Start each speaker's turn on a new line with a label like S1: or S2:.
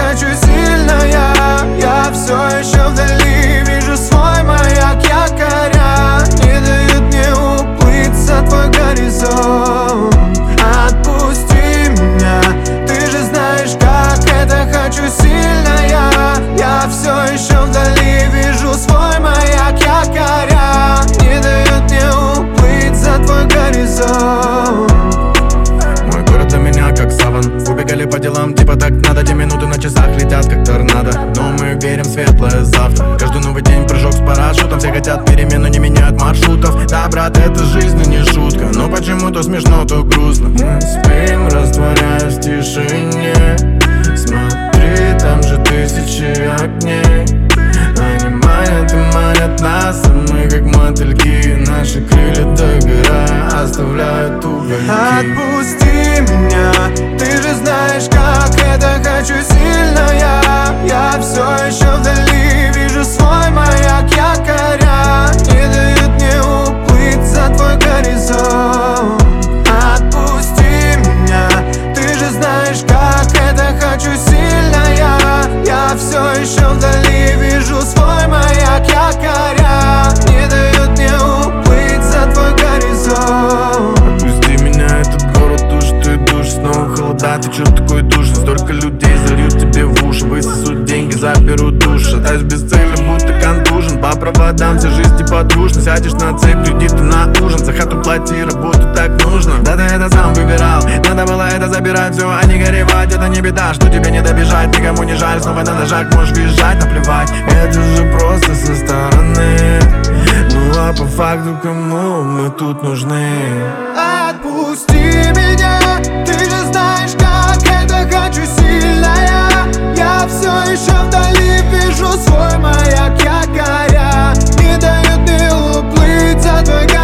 S1: хочу сильная. Я все еще вдали, вижу свой маяк, якоря не дают мне уплыть за твой горизонт. Отпусти меня, ты же знаешь, как это хочу сильная. Я все еще вдали, вижу свой маяк, якоря не дают мне уплыть за твой горизонт.
S2: Мой город для меня как саван. Убегали по делам, типа так надо. 2 минуты на часах летят как торнадо. Но мы верим в светлое завтра. Каждый новый день прыжок с парашютом. Все хотят перемен, но не меняют маршрутов. Да, брат, это жизнь, и не шутка. Но почему то смешно, то грустно. Мы спим, растворяясь в тишине. Смотри, там же тысячи огней. Они манят нас, а мы как мотыльки. Наши крылья догорая оставляют угольки.
S1: Отпусти меня, ты же знаешь, как это хочу сильная. Я все еще вдали, вижу свой маяк, якоря не дают мне уплыть за твой горизонт. Отпусти меня, ты же знаешь, как это хочу сильная. Я все еще вдали, вижу свой маяк, якоря не дают мне уплыть за твой горизонт.
S2: Отпусти меня, этот город душит и душит. Снова холода, ты чё такой душный? Столько людей зальют тебе в уши. Высосут деньги, заберут душ. Шатаюсь без цели, будто контужен. По проводам вся жизнь типа дружно. Сядешь на цепь, люди ты на ужин. За хату плати, работу так нужно. Да ты это сам выбирал, надо было это забирать. Все, а не горевать, это не беда, что тебе не добежать. Никому не жаль, снова на ножах можешь визжать, наплевать. Это же просто со стороны. Ну а по факту кому мы тут нужны?
S1: Отпусти меня, ты же знаешь, как это хочу сильная. Я все еще вдали, вижу свой маяк, якоря не дают мне уплыть за твой